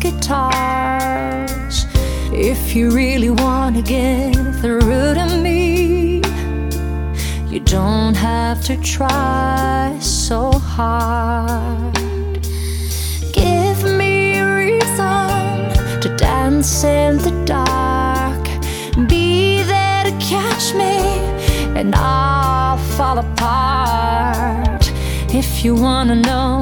guitars. If you really want to get through to me, you don't have to try so hard. Give me a reason to dance in the dark. Be there to catch me and I'll fall apart. If you wanna know